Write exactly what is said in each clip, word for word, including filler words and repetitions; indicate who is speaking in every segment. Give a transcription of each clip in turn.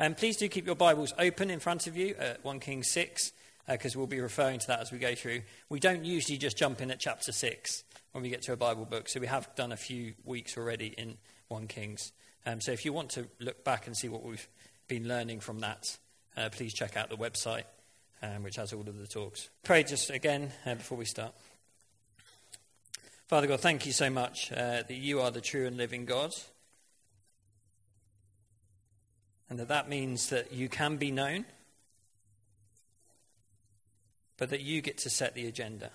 Speaker 1: Um, please do keep your Bibles open in front of you at First Kings six, because uh, we'll be referring to that as we go through. We don't usually just jump in at chapter six when we get to a Bible book, so we have done a few weeks already in First Kings. Um, so if you want to look back and see what we've been learning from that, uh, please check out the website, um, which has all of the talks. Pray just again uh, before we start. Father God, thank you so much uh, that you are the true and living God, and that that means that you can be known, but that you get to set the agenda.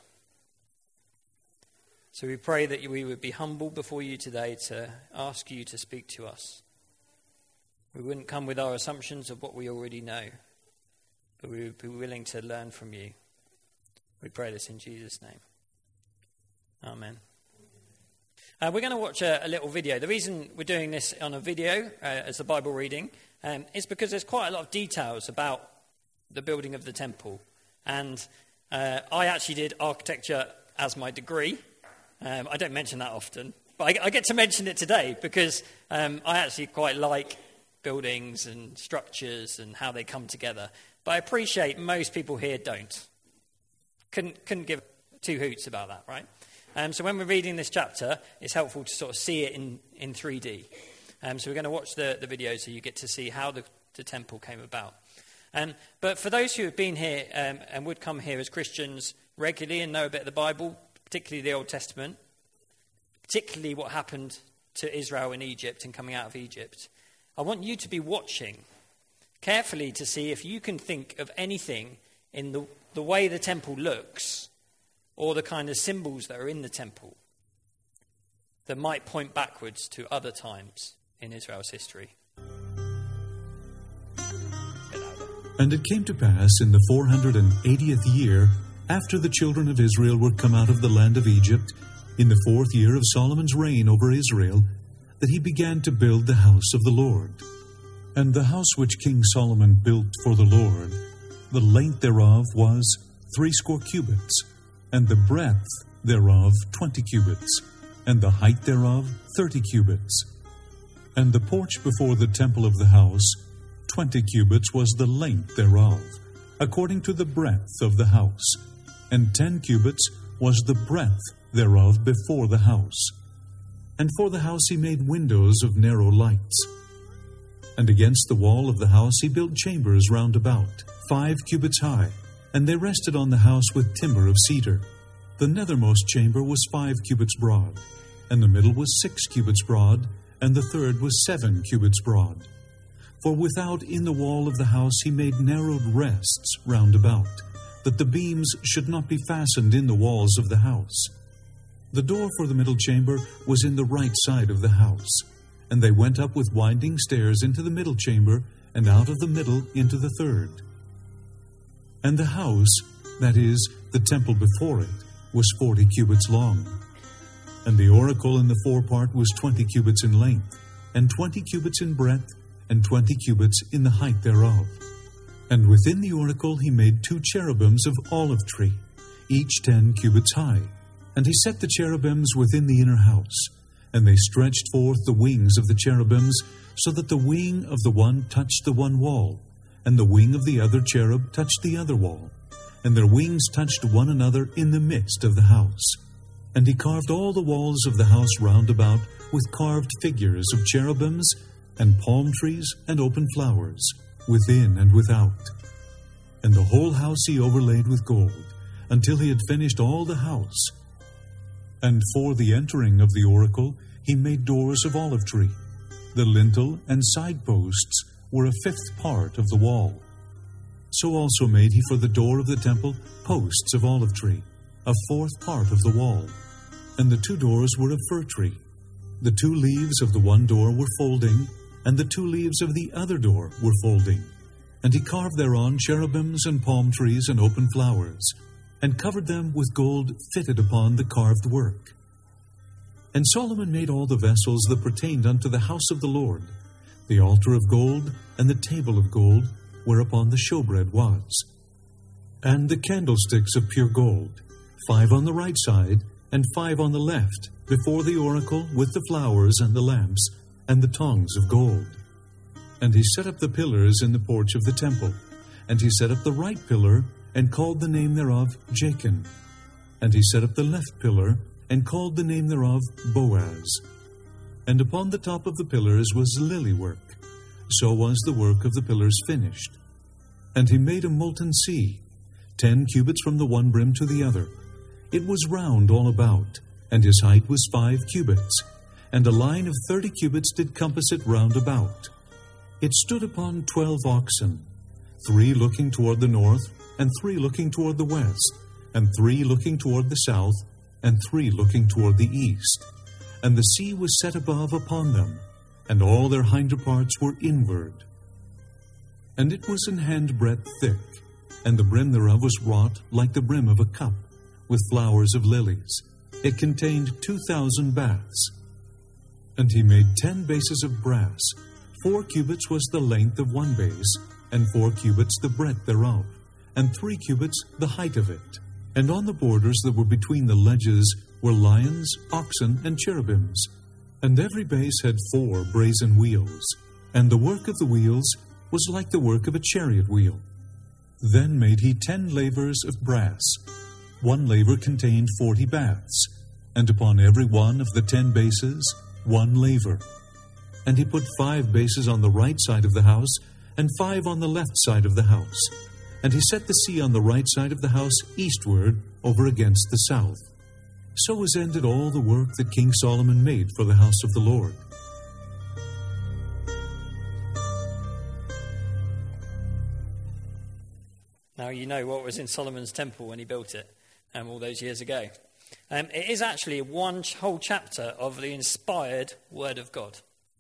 Speaker 1: So we pray that we would be humble before you today to ask you to speak to us. We wouldn't come with our assumptions of what we already know, but we would be willing to learn from you. We pray this in Jesus' name. Amen. Uh, we're going to watch a, a little video. The reason we're doing this on a video uh, as a Bible reading um, is because there's quite a lot of details about the building of the temple. And uh, I actually did architecture as my degree. Um, I don't mention that often, but I, I get to mention it today because um, I actually quite like buildings and structures and how they come together. But I appreciate most people here don't. Couldn't, couldn't give two hoots about that, right? Um, so when we're reading this chapter, it's helpful to sort of see it in, in three D. Um, so we're going to watch the, the video so you get to see how the, the temple came about. Um, but for those who have been here um, and would come here as Christians regularly and know a bit of the Bible, particularly the Old Testament, particularly what happened to Israel in Egypt and coming out of Egypt, I want you to be watching carefully to see if you can think of anything in the, the way the temple looks or the kind of symbols that are in the temple that might point backwards to other times in Israel's history.
Speaker 2: And it came to pass in the four hundred eightieth year, after the children of Israel were come out of the land of Egypt, in the fourth year of Solomon's reign over Israel, that he began to build the house of the Lord. And the house which King Solomon built for the Lord, the length thereof was threescore cubits, and the breadth thereof twenty cubits, and the height thereof thirty cubits. And the porch before the temple of the house, twenty cubits was the length thereof, according to the breadth of the house, and ten cubits was the breadth thereof before the house. And for the house he made windows of narrow lights. And against the wall of the house he built chambers round about, five cubits high, and they rested on the house with timber of cedar. The nethermost chamber was five cubits broad, and the middle was six cubits broad, and the third was seven cubits broad. For without in the wall of the house he made narrowed rests round about, that the beams should not be fastened in the walls of the house. The door for the middle chamber was in the right side of the house, and they went up with winding stairs into the middle chamber, and out of the middle into the third. And the house, that is, the temple before it, was forty cubits long. And the oracle in the forepart was twenty cubits in length, and twenty cubits in breadth, and twenty cubits in the height thereof. And within the oracle he made two cherubims of olive tree, each ten cubits high. And he set the cherubims within the inner house, and they stretched forth the wings of the cherubims, so that the wing of the one touched the one wall, and the wing of the other cherub touched the other wall, and their wings touched one another in the midst of the house. And he carved all the walls of the house round about with carved figures of cherubims, and palm trees, and open flowers, within and without. And the whole house he overlaid with gold, until he had finished all the house. And for the entering of the oracle he made doors of olive tree. The lintel and side posts were a fifth part of the wall. So also made he for the door of the temple posts of olive tree, a fourth part of the wall. And the two doors were of fir tree. The two leaves of the one door were folding, and the two leaves of the other door were folding. And he carved thereon cherubims and palm trees and open flowers, and covered them with gold fitted upon the carved work. And Solomon made all the vessels that pertained unto the house of the Lord, the altar of gold, and the table of gold, whereupon the showbread was. And the candlesticks of pure gold, five on the right side, and five on the left, before the oracle, with the flowers and the lamps, and the tongs of gold. And he set up the pillars in the porch of the temple. And he set up the right pillar, and called the name thereof Jachin. And he set up the left pillar, and called the name thereof Boaz. And upon the top of the pillars was lily work. So was the work of the pillars finished. And he made a molten sea, ten cubits from the one brim to the other. It was round all about, and his height was five cubits. And a line of thirty cubits did compass it round about. It stood upon twelve oxen, three looking toward the north, and three looking toward the west, and three looking toward the south, and three looking toward the east. And the sea was set above upon them, and all their hinder parts were inward. And it was an handbreadth thick, and the brim thereof was wrought like the brim of a cup, with flowers of lilies. It contained two thousand baths. And he made ten bases of brass. Four cubits was the length of one base, and four cubits the breadth thereof, and three cubits the height of it. And on the borders that were between the ledges were lions, oxen, and cherubims. And every base had four brazen wheels, and the work of the wheels was like the work of a chariot wheel. Then made he ten lavers of brass. One laver contained forty baths, and upon every one of the ten bases one laver. And he put five bases on the right side of the house, and five on the left side of the house. And he set the sea on the right side of the house eastward, over against the south. So was ended all the work that King Solomon made for the house of the Lord.
Speaker 1: Now you know what was in Solomon's temple when he built it um, all those years ago. Um, it is actually one whole chapter of the inspired Word of God.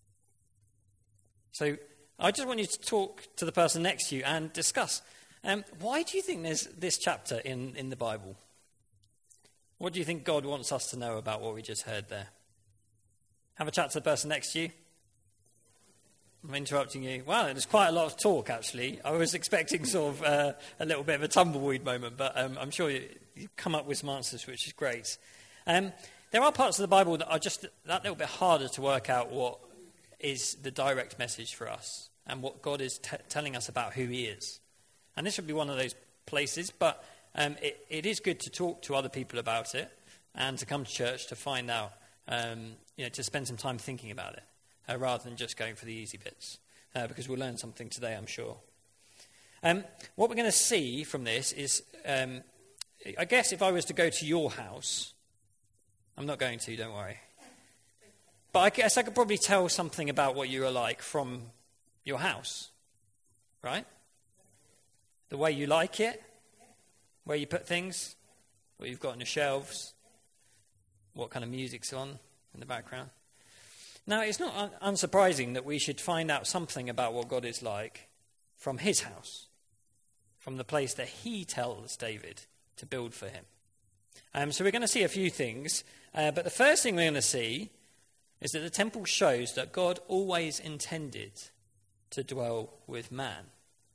Speaker 1: So I just want you to talk to the person next to you and discuss, um, why do you think there's this chapter in, in the Bible? What do you think God wants us to know about what we just heard there? Have a chat to the person next to you. I'm interrupting you. Wow, there's quite a lot of talk, actually. I was expecting sort of uh, a little bit of a tumbleweed moment, but um, I'm sure you, you've come up with some answers, which is great. Um, there are parts of the Bible that are just that little bit harder to work out what is the direct message for us and what God is t- telling us about who he is. And this would be one of those places, but um, it, it is good to talk to other people about it and to come to church to find out, um, you know, to spend some time thinking about it. Uh, rather than just going for the easy bits, uh, because we'll learn something today, I'm sure. Um, what we're going to see from this is, um, I guess if I was to go to your house, I'm not going to, don't worry. But I guess I could probably tell something about what you are like from your house, right? The way you like it, where you put things, what you've got on the shelves, what kind of music's on in the background. Now, it's not un- unsurprising that we should find out something about what God is like from his house, from the place that he tells David to build for him. Um, so we're going to see a few things, uh, but the first thing we're going to see is that the temple shows that God always intended to dwell with man.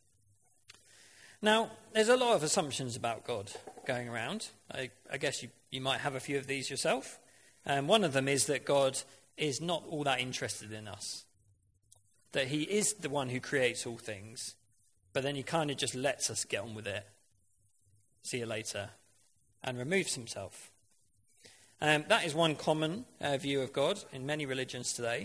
Speaker 1: Now, there's a lot of assumptions about God going around. I, I guess you, you might have a few of these yourself. Um, one of them is that God is not all that interested in us. That he is the one who creates all things, but then he kind of just lets us get on with it. See you later. And removes himself. Um, that is one common uh, view of God in many religions today.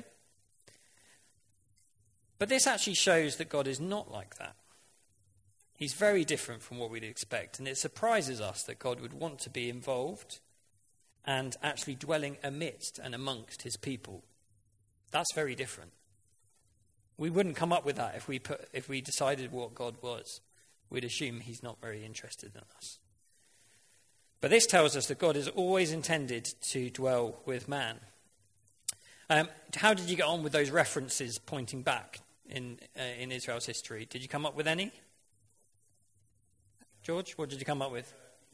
Speaker 1: But this actually shows that God is not like that. He's very different from what we'd expect, and it surprises us that God would want to be involved and actually dwelling amidst and amongst his people. That's very different. We wouldn't come up with that if we put if we decided what God was. We'd assume he's not very interested in us. But this tells us that God is always intended to dwell with man. Um, how did you get on with those references pointing back in uh, in Israel's history? Did you come up with any? George, what did you come up with?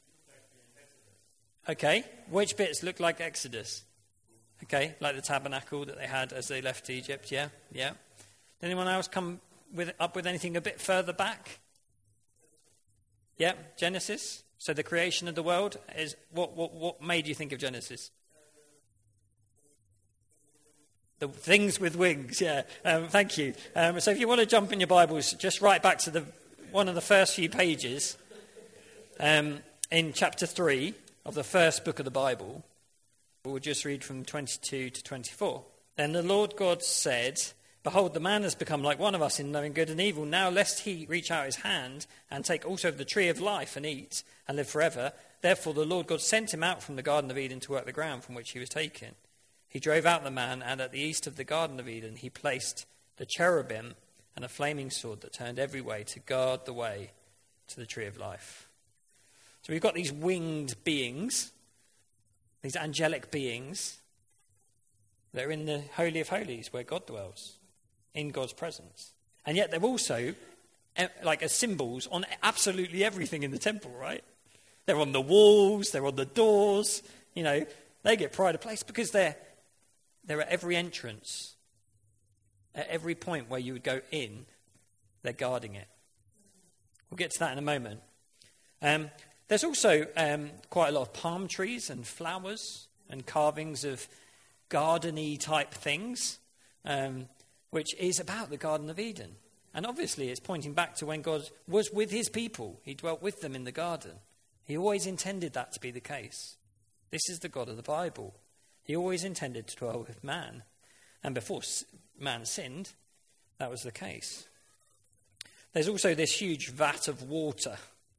Speaker 1: Okay, which bits look like Exodus? Okay, like the tabernacle that they had as they left Egypt, yeah, yeah. Did anyone else come with up with anything a bit further back? Yeah, Genesis. So the creation of the world is what? What, what made you think of Genesis? The things with wings, yeah. Um, thank you. Um, so if you want to jump in your Bibles, just right back to the one of the first few pages um, in chapter three of the first book of the Bible. We'll just read from twenty-two to twenty-four. Then the Lord God said, "Behold, the man has become like one of us in knowing good and evil. Now lest he reach out his hand and take also of the tree of life and eat and live forever. Therefore the Lord God sent him out from the Garden of Eden to work the ground from which he was taken. He drove out the man, and at the east of the Garden of Eden he placed the cherubim and a flaming sword that turned every way to guard the way to the tree of life." So we've got these winged beings, these angelic beings, that are in the Holy of Holies where God dwells, in God's presence. And yet they're also like as symbols on absolutely everything in the temple, right? They're on the walls, they're on the doors, you know, they get pride of place because they're they're at every entrance. At every point where you would go in, they're guarding it. We'll get to that in a moment. Um, there's also um, quite a lot of palm trees and flowers and carvings of garden-y type things, um, which is about the Garden of Eden. And obviously it's pointing back to when God was with his people. He dwelt with them in the garden. He always intended that to be the case. This is the God of the Bible. He always intended to dwell with man. And before man sinned, that was the case. There's also this huge vat of water.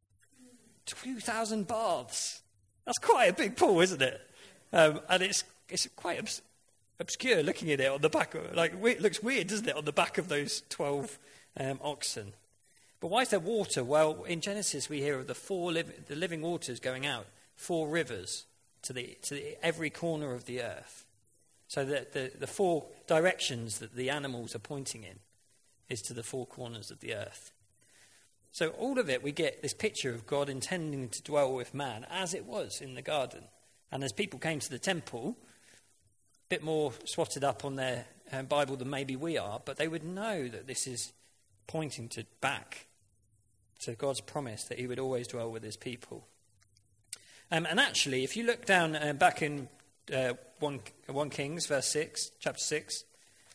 Speaker 1: two thousand baths. That's quite a big pool, isn't it? Um, and it's it's quite obs- obscure looking at it on the back of, like, it looks weird, doesn't it, on the back of those twelve um, oxen. But why is there water? Well, in Genesis we hear of the four liv- the living waters going out, four rivers to the to the, every corner of the earth. So that the, the four directions that the animals are pointing in is to the four corners of the earth. So all of it, we get this picture of God intending to dwell with man as it was in the garden. And as people came to the temple, a bit more swatted up on their um, Bible than maybe we are, but they would know that this is pointing to back to God's promise that he would always dwell with his people. Um, and actually, if you look down uh, back in uh, one, one Kings, verse six, chapter six,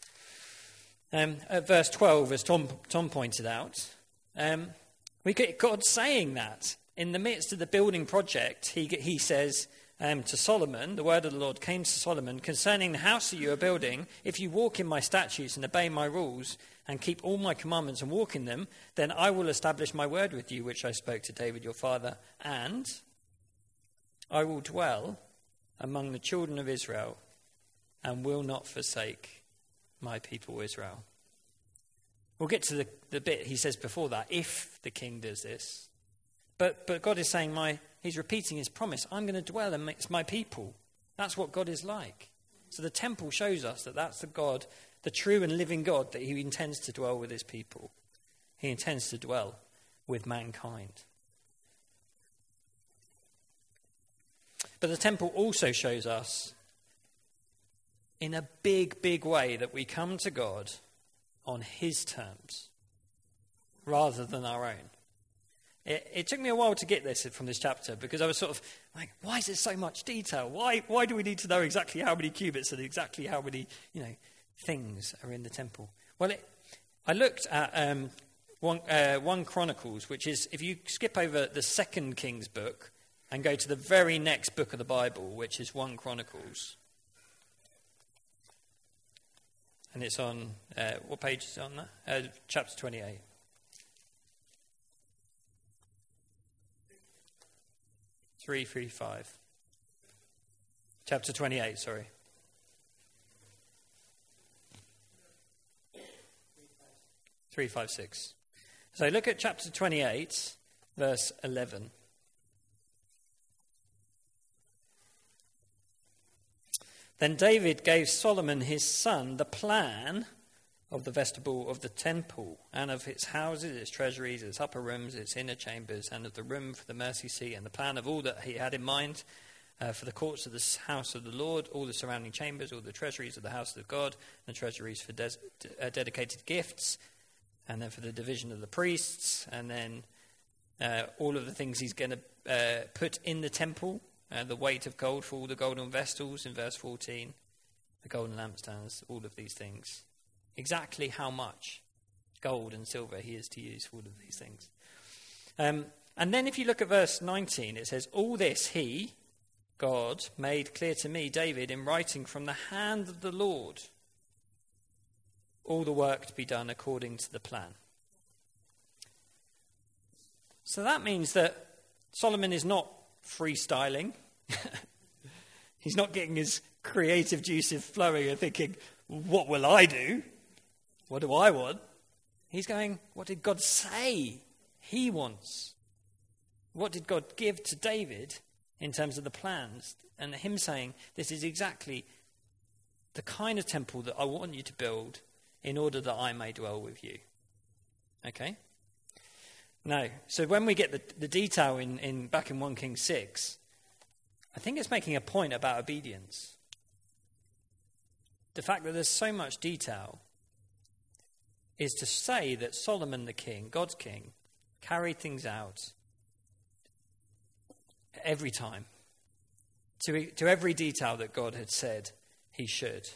Speaker 1: um, at verse twelve, as Tom, Tom pointed out, um, we get God saying that. In the midst of the building project, he, he says um, to Solomon, the word of the Lord came to Solomon, concerning the house that you are building, if you walk in my statutes and obey my rules and keep all my commandments and walk in them, then I will establish my word with you, which I spoke to David your father, and I will dwell among the children of Israel and will not forsake my people Israel. We'll get to the, the bit he says before that, if the king does this. But but God is saying, my he's repeating his promise, I'm going to dwell amongst my people. That's what God is like. So the temple shows us that that's the God, the true and living God, that he intends to dwell with his people. He intends to dwell with mankind. But the temple also shows us in a big, big way that we come to God on his terms rather than our own. It, it took me a while to get this from this chapter because I was sort of like, why is there so much detail? Why why do we need to know exactly how many cubits and exactly how many, you know, things are in the temple? Well, it, I looked at um, one, uh, one Chronicles, which is, if you skip over the second Kings book and go to the very next book of the Bible, which is one Chronicles. And it's on, uh, what page is it on that? Uh, chapter twenty-eight. three thirty-five. Chapter twenty-eight, sorry. three fifty-six. So look at chapter twenty-eight, verse eleven. Then David gave Solomon his son the plan of the vestibule of the temple and of its houses, its treasuries, its upper rooms, its inner chambers, and of the room for the mercy seat, and the plan of all that he had in mind uh, for the courts of the house of the Lord, all the surrounding chambers, all the treasuries of the house of God, and the treasuries for des- uh, dedicated gifts, and then for the division of the priests, and then uh, all of the things he's going to uh, put in the temple. Uh, the weight of gold for all the golden vestals in verse fourteen. the golden lampstands, all of these things. Exactly how much gold and silver he is to use for all of these things. Um, and then if you look at verse nineteen, it says, all this he, God, made clear to me, David, in writing from the hand of the Lord, all the work to be done according to the plan. So that means that Solomon is not freestyling. He's not getting his creative juices flowing and thinking, what will I do? What do I want? He's going, what did God say he wants? What did God give to David in terms of the plans? And him saying, this is exactly the kind of temple that I want you to build in order that I may dwell with you. Okay? No. So when we get the, the detail in, in back in First Kings six, I think it's making a point about obedience. The fact that there's so much detail is to say that Solomon the king, God's king, carried things out every time, to, to every detail that God had said he should.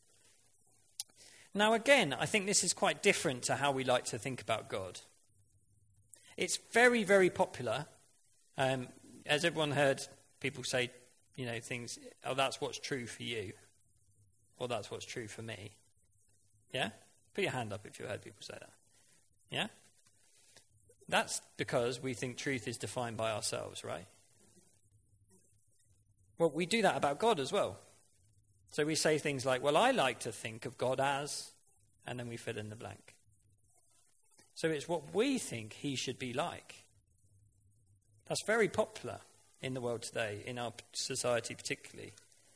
Speaker 1: Now again, I think this is quite different to how we like to think about God. It's very, very popular. Um, as everyone heard people say, you know, things, oh, that's what's true for you. Or that's what's true for me. Yeah? Put your hand up if you heard people say that. Yeah? That's because we think truth is defined by ourselves, right? Well, we do that about God as well. So we say things like, well, I like to think of God as, and then we fill in the blank. So it's what we think he should be like. That's very popular in the world today, in our society particularly.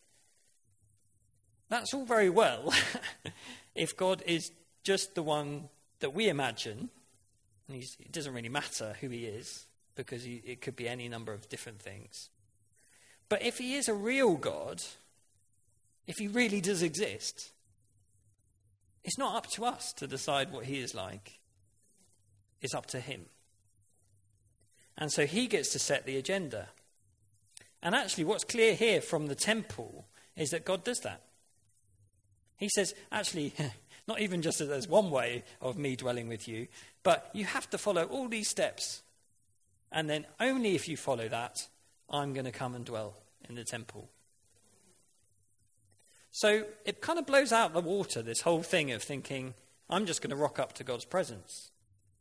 Speaker 1: That's all very well if God is just the one that we imagine, and he's, it doesn't really matter who he is, because he, it could be any number of different things. But if he is a real God, if he really does exist, it's not up to us to decide what he is like. It's up to him. And so he gets to set the agenda. And actually what's clear here from the temple is that God does that. He says, actually, not even just that there's one way of me dwelling with you, but you have to follow all these steps. And then only if you follow that, I'm going to come and dwell in the temple. So it kind of blows out the water, this whole thing of thinking, I'm just going to rock up to God's presence.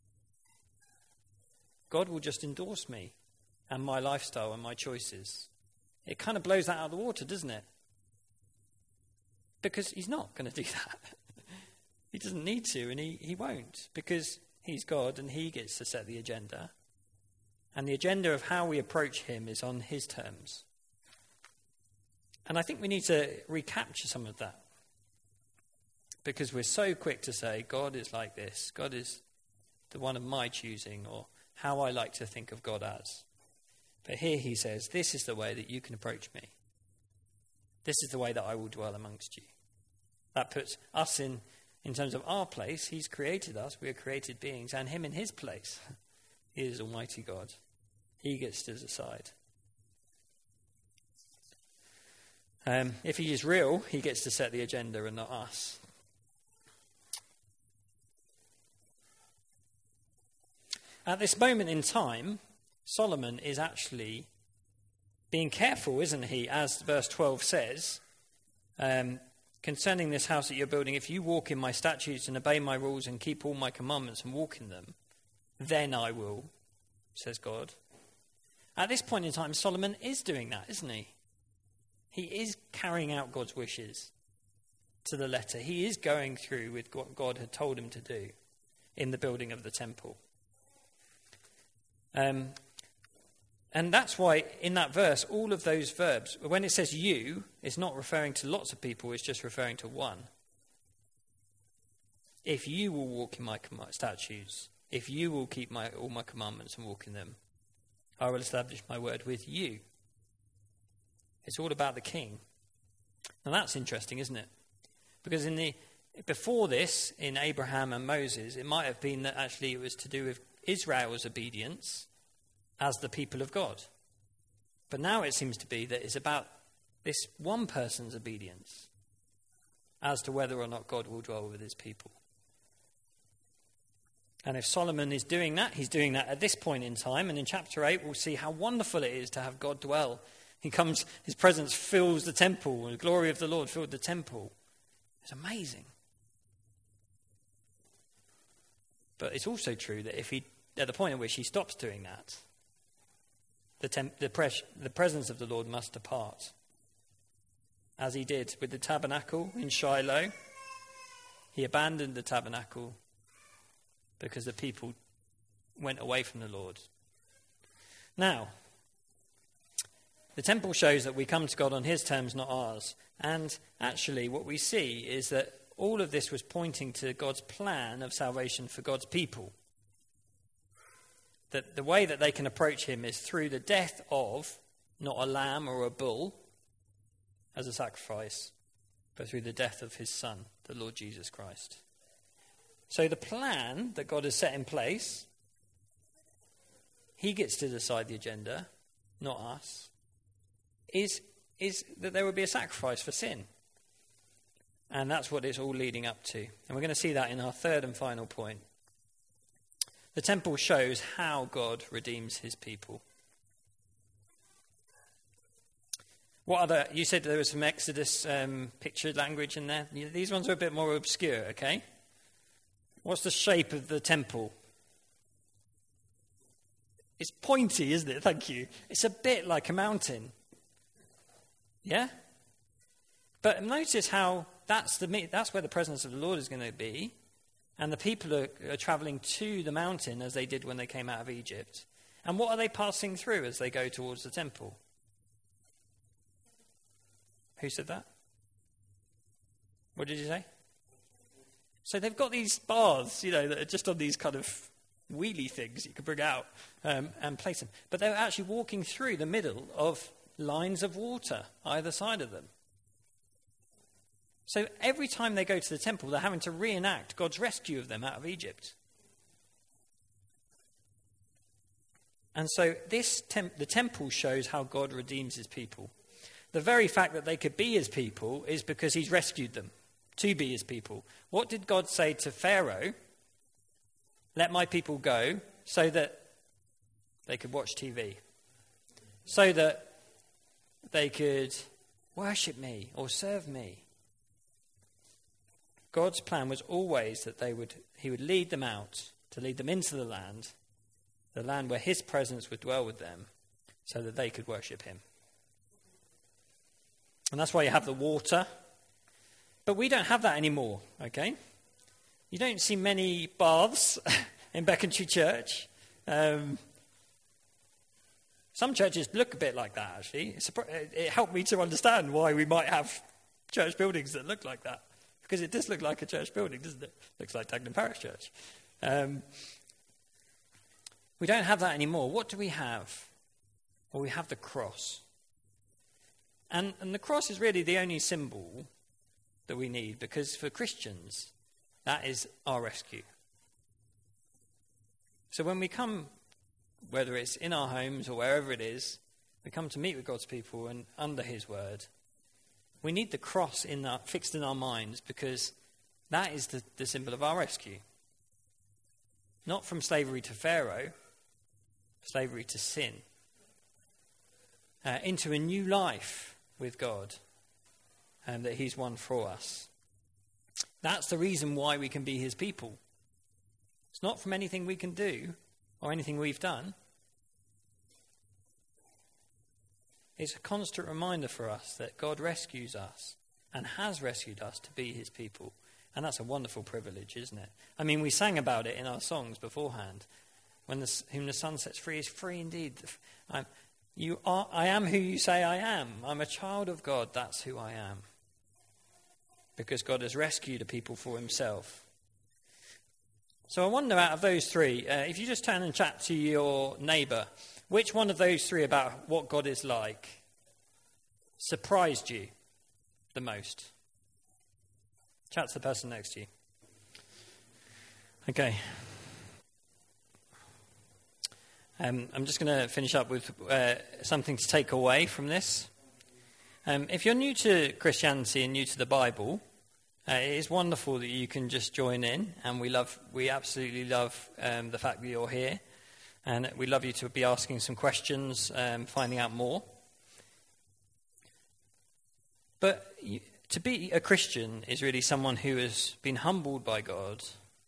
Speaker 1: God will just endorse me and my lifestyle and my choices. It kind of blows that out of the water, doesn't it? Because he's not going to do that. He doesn't need to, and he, he won't, because he's God and he gets to set the agenda. And the agenda of how we approach him is on his terms. And I think we need to recapture some of that. Because we're so quick to say, God is like this. God is the one of my choosing, or how I like to think of God as. But here he says, this is the way that you can approach me. This is the way that I will dwell amongst you. That puts us in, in terms of our place. He's created us. We are created beings. And him in his place. He is Almighty God. He gets to decide. Um, if he is real, he gets to set the agenda and not us. At this moment in time, Solomon is actually being careful, isn't he, as verse twelve says, um, concerning this house that you're building, if you walk in my statutes and obey my rules and keep all my commandments and walk in them, then I will, says God. At this point in time, Solomon is doing that, isn't he? He is carrying out God's wishes to the letter. He is going through with what God had told him to do in the building of the temple. Um, and that's why in that verse, all of those verbs, when it says you, it's not referring to lots of people, it's just referring to one. If you will walk in my statutes, if you will keep my all my commandments and walk in them, I will establish my word with you. It's all about the king. Now that's interesting, isn't it? Because in the before this, in Abraham and Moses, it might have been that actually it was to do with Israel's obedience as the people of God. But now it seems to be that it's about this one person's obedience. as to whether or not God will dwell with his people. And if Solomon is doing that, he's doing that at this point in time. And in chapter eight, we'll see how wonderful it is to have God dwell. He comes, his presence fills the temple, and the glory of the Lord filled the temple. It's amazing. But it's also true that if he, at the point at which he stops doing that, the, temp, the, pres, the presence of the Lord must depart. As he did with the tabernacle in Shiloh, he abandoned the tabernacle because the people went away from the Lord. Now, the temple shows that we come to God on his terms, not ours. And actually what we see is that all of this was pointing to God's plan of salvation for God's people. That the way that they can approach him is through the death of, not a lamb or a bull as a sacrifice, but through the death of his son, the Lord Jesus Christ. So the plan that God has set in place, he gets to decide the agenda, not us, is, is that there will be a sacrifice for sin. And that's what it's all leading up to. And we're going to see that in our third and final point. The temple shows how God redeems his people. What other, you said there was some Exodus um, pictured language in there. These ones are a bit more obscure, okay? What's the shape of the temple? It's pointy, isn't it? Thank you. It's a bit like a mountain. Yeah? But notice how that's the that's where the presence of the Lord is going to be. And the people are, are travelling to the mountain as they did when they came out of Egypt. And what are they passing through as they go towards the temple? Who said that? What did you say? So they've got these baths, you know, that are just on these kind of wheelie things you can bring out um, and place them. But they're actually walking through the middle of lines of water either side of them. So every time they go to the temple, they're having to reenact God's rescue of them out of Egypt. And so this temp- the temple shows how God redeems his people. The very fact that they could be his people is because he's rescued them to be his people. What did God say to Pharaoh? Let my people go so that they could watch T V. So that they could worship me or serve me. God's plan was always that they would he would lead them out, to lead them into the land, the land where his presence would dwell with them, so that they could worship him. And that's why you have the water. But we don't have that anymore, okay? You don't see many baths in Becontree Church. Um, some churches look a bit like that, actually. It's a, it helped me to understand why we might have church buildings that look like that. Because it does look like a church building, doesn't it? Looks like Dagenham Parish Church. Um, we don't have that anymore. What do we have? Well, we have the cross. And, and the cross is really the only symbol that we need, because for Christians, that is our rescue. So when we come, whether it's in our homes or wherever it is, we come to meet with God's people and under his word, we need the cross in our, fixed in our minds, because that is the, the symbol of our rescue. Not from slavery to Pharaoh, slavery to sin, uh, into a new life with God, and that he's won for us. That's the reason why we can be his people. It's not from anything we can do or anything we've done. It's a constant reminder for us that God rescues us and has rescued us to be his people. And that's a wonderful privilege, isn't it? I mean, we sang about it in our songs beforehand. When the, whom the Son sets free is free indeed. I'm, you are, I am who you say I am. I'm a child of God. That's who I am. Because God has rescued a people for himself. So I wonder, out of those three, uh, if you just turn and chat to your neighbour, which one of those three about what God is like surprised you the most? Chat to the person next to you. Okay. Um, I'm just going to finish up with uh, something to take away from this. Um, if you're new to Christianity and new to the Bible, Uh, it is wonderful that you can just join in, and we love, we absolutely love um, the fact that you're here, and we love you to be asking some questions, um, finding out more. But you, to be a Christian is really someone who has been humbled by God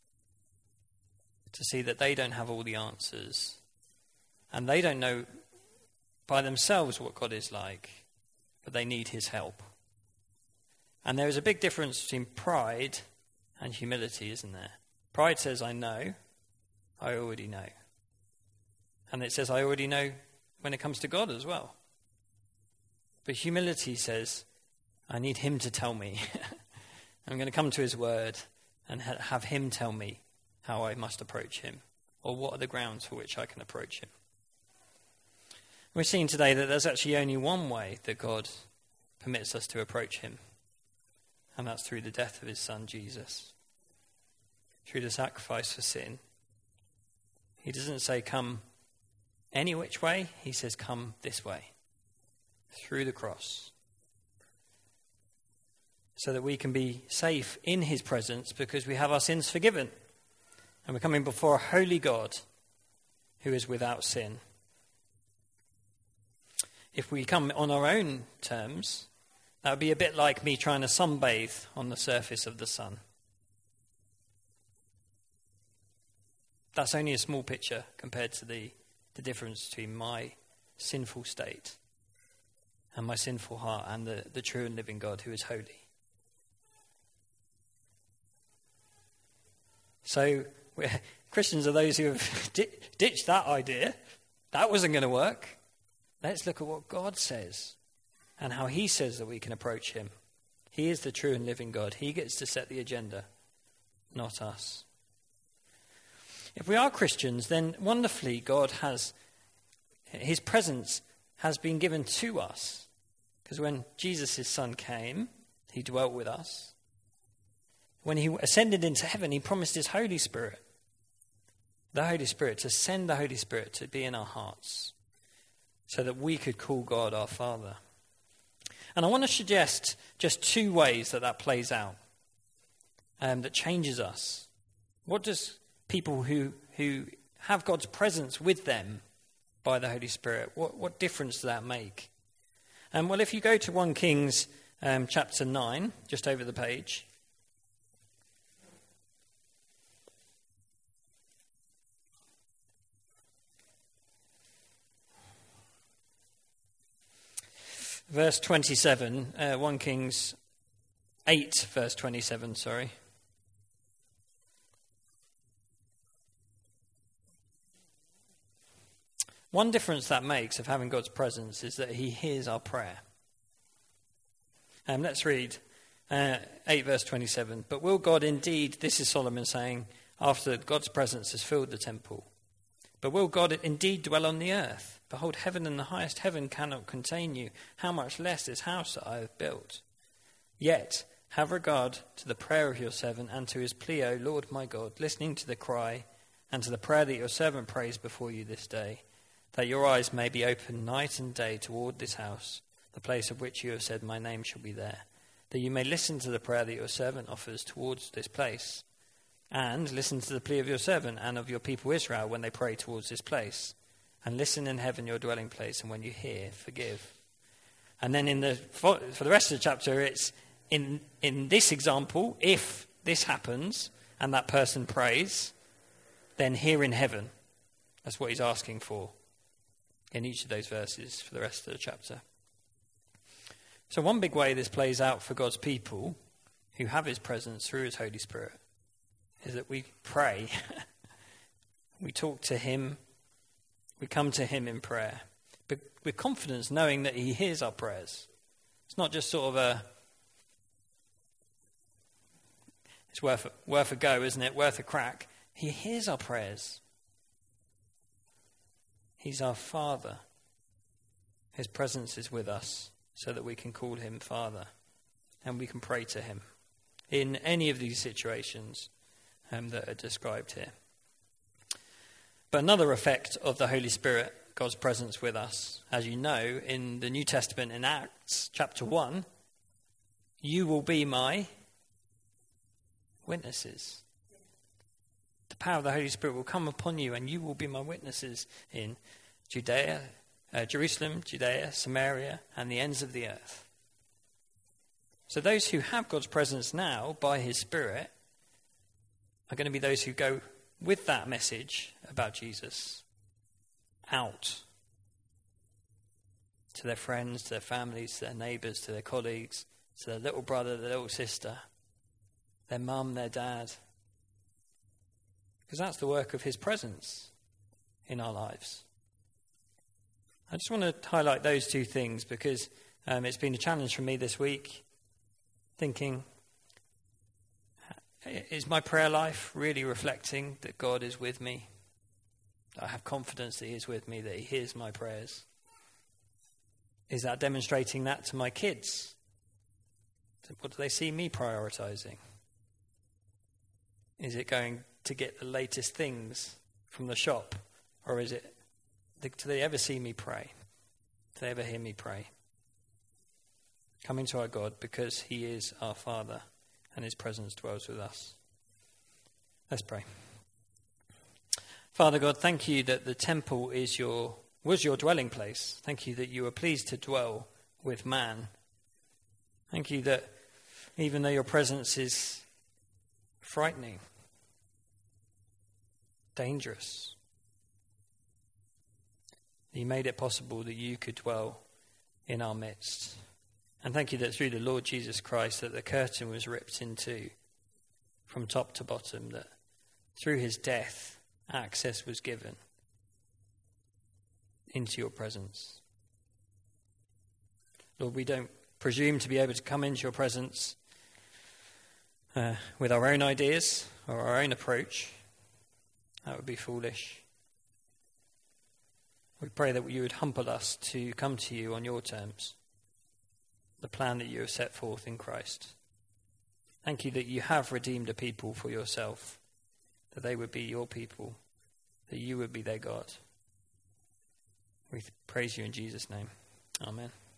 Speaker 1: to see that they don't have all the answers, and they don't know by themselves what God is like, but they need his help. And there is a big difference between pride and humility, isn't there? Pride says, I know, I already know. And it says, I already know when it comes to God as well. But humility says, I need him to tell me. I'm going to come to his word and ha- have him tell me how I must approach him, or what are the grounds for which I can approach him. We're seeing today that there's actually only one way that God permits us to approach him, and that's through the death of his son, Jesus. Through the sacrifice for sin. He doesn't say come any which way, he says come this way, through the cross. So that we can be safe in his presence because we have our sins forgiven. And we're coming before a holy God who is without sin. If we come on our own terms, that would be a bit like me trying to sunbathe on the surface of the sun. That's only a small picture compared to the, the difference between my sinful state and my sinful heart and the, the true and living God who is holy. So we're, Christians are those who have di- ditched that idea. That wasn't going to work. Let's look at what God says and how he says that we can approach him. He is the true and living God. He gets to set the agenda, not us. If we are Christians, then wonderfully God has, his presence has been given to us. Because when Jesus' son came, he dwelt with us. When he ascended into heaven, he promised his Holy Spirit. The Holy Spirit, to send the Holy Spirit to be in our hearts so that we could call God our Father. And I want to suggest just two ways that that plays out, um, that changes us. What does people who, who have God's presence with them by the Holy Spirit, what, what difference does that make? Um, well, if you go to First Kings um, chapter nine, just over the page. Verse twenty-seven, uh, First Kings eight, verse twenty-seven, sorry. One difference that makes of having God's presence is that he hears our prayer. Um, let's read uh, eight, verse twenty-seven. But will God indeed, this is Solomon saying, after God's presence has filled the temple, but will God indeed dwell on the earth? Behold, heaven and the highest heaven cannot contain you. How much less this house that I have built? Yet have regard to the prayer of your servant and to his plea, O Lord my God, listening to the cry and to the prayer that your servant prays before you this day, that your eyes may be open night and day toward this house, the place of which you have said my name shall be there, that you may listen to the prayer that your servant offers towards this place, and listen to the plea of your servant and of your people Israel when they pray towards this place. And listen in heaven, your dwelling place, and when you hear, forgive. And then in the for, for the rest of the chapter, it's in in this example, if this happens and that person prays, then hear in heaven. That's what he's asking for in each of those verses for the rest of the chapter. So one big way this plays out for God's people who have his presence through his Holy Spirit is that we pray. We talk to him. We come to him in prayer, but with confidence, knowing that he hears our prayers. It's not just sort of a, it's worth a, worth a go, isn't it? Worth a crack. He hears our prayers. He's our Father. His presence is with us so that we can call him Father and we can pray to him in any of these situations um, that are described here. But another effect of the Holy Spirit, God's presence with us, as you know, in the New Testament in Acts chapter one, you will be my witnesses. The power of the Holy Spirit will come upon you, and you will be my witnesses in Judea, uh, Jerusalem, Judea, Samaria, and the ends of the earth. So those who have God's presence now by his Spirit are going to be those who go with that message about Jesus out to their friends, to their families, to their neighbours, to their colleagues, to their little brother, their little sister, their mum, their dad. Because that's the work of his presence in our lives. I just want to highlight those two things because um, it's been a challenge for me this week, thinking, is my prayer life really reflecting that God is with me? I have confidence that he is with me, that he hears my prayers. Is that demonstrating that to my kids? What do they see me prioritising? Is it going to get the latest things from the shop? Or is it, do they ever see me pray? Do they ever hear me pray? Coming to our God because he is our Father and his presence dwells with us. Let's pray. Father God, thank you that the temple is your was your dwelling place. Thank you that you were pleased to dwell with man. Thank you that even though your presence is frightening, dangerous, you made it possible that you could dwell in our midst. And thank you that through the Lord Jesus Christ that the curtain was ripped in two from top to bottom, that through his death access was given into your presence. Lord, we don't presume to be able to come into your presence uh, with our own ideas or our own approach. That would be foolish. We pray that you would humble us to come to you on your terms, the plan that you have set forth in Christ. Thank you that you have redeemed a people for yourself, that they would be your people, that you would be their God. We praise you in Jesus' name. Amen.